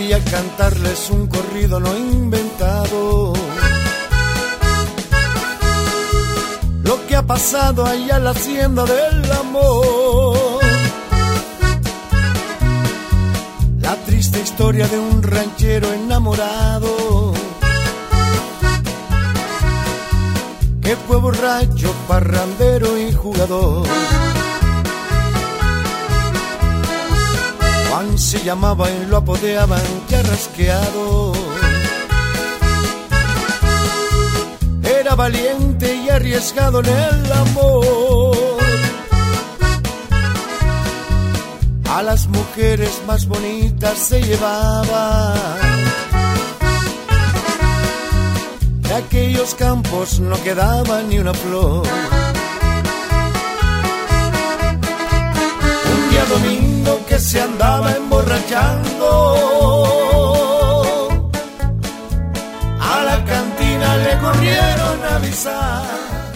Voy a cantarles un corrido no inventado, lo que ha pasado allá en la hacienda del amor. La triste historia de un ranchero enamorado que fue borracho, parrandero y jugador. Juan se llamaba y lo apodaban Carrasqueado. Era valiente y arriesgado en el amor. A las mujeres más bonitas se llevaba. De aquellos campos no quedaba ni una flor. Un día domingo que se andaba emborrachando, a la cantina le corrieron a avisar.